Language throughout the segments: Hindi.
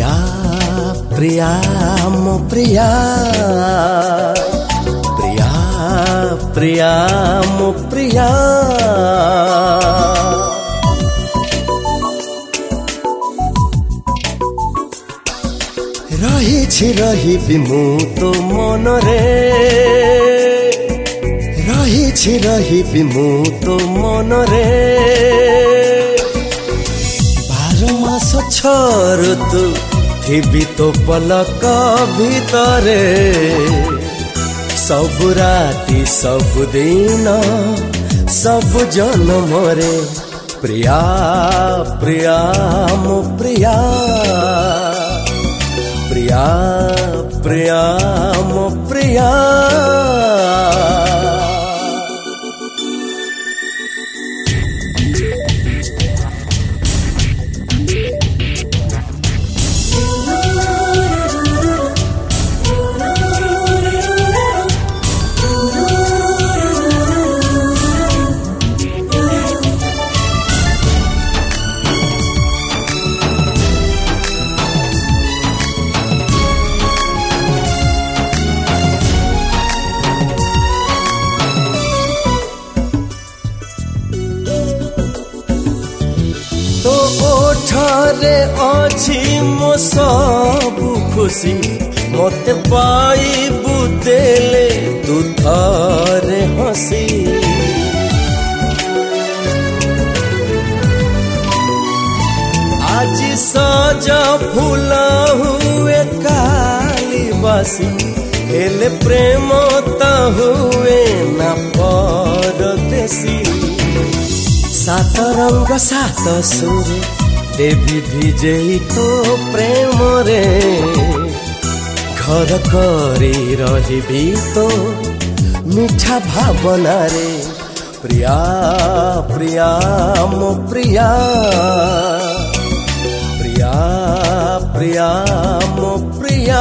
प्रिया प्रिया मो प्रिया प्रिया प्रिया मो प्रिया रही मु तो मन रे रही मु तो मन रे 12 मास 6 ऋतु थिबी तो पलक भितरे सब राति सब दिन सब जन्म रे प्रिया प्रिया मो प्रिया प्रिया प्रिया मो प्रिया ओठरे अछि मो सब खुशी मते पाई बुदेले तू थरे हसी आज सजा फूला हुए काली बासी हेले प्रेम ता हुए ना परदेसी सात रंग सात सुर देवी भिजेई तो प्रेम रे घर करी रही तो मीठा भावना रे प्रिया प्रिया मो प्रिया प्रिया प्रिया मो प्रिया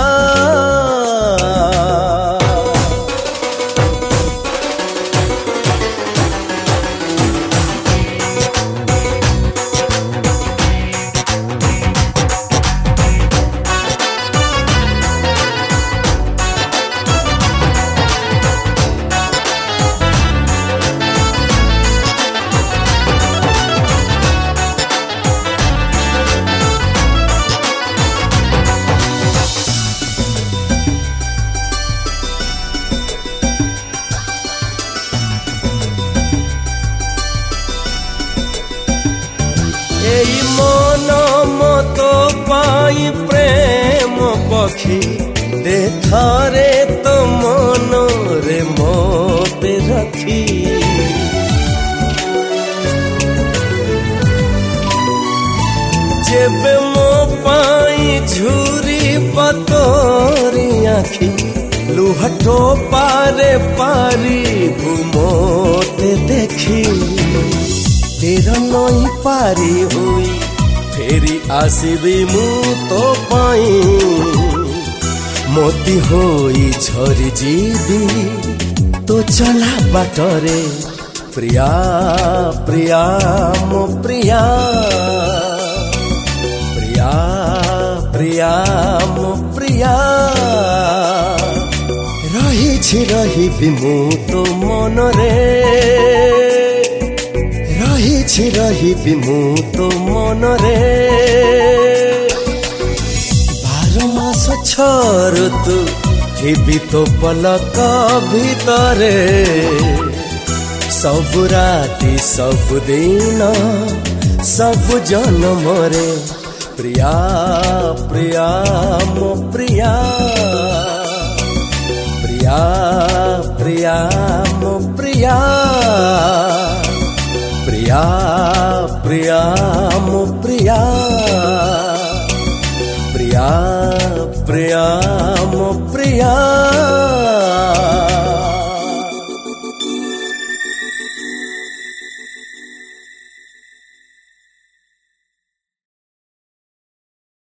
एई मन मतो पाई प्रेम पक्षी दे थारे तो मन रे मोते रखी जेबे मो पाई झुरी पतोरी आखी लुहटो पारे पारी मोते देखी तेरा नई पारी हुई फेरी आसीबी मु तो पाई मोती होई झरी जीवी तो चला बाटरे प्रिया प्रिया मो प्रिया प्रिया प्रिया मो प्रिया रही मु तो मन रे रही मु तो मन रे 12 मास 6 ऋतु थिबी तो पलक भितरे सब राति सब दिन सब जन्म रे प्रिया प्रिया मो प्रिया प्रिया प्रिया मो प्रिया प्रिया प्रिया मो प्रिया प्रिया प्रिया मो प्रिया।